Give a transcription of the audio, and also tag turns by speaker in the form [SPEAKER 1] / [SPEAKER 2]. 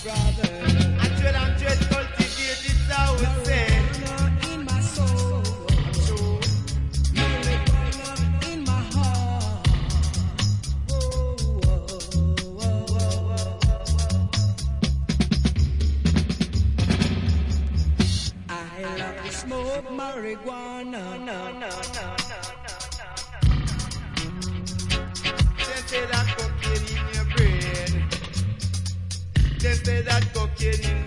[SPEAKER 1] hundred cultivated south say. In my soul, marijuana in my heart. I love to smoke marijuana. They say that cocaine in your brain. They say that cocaine in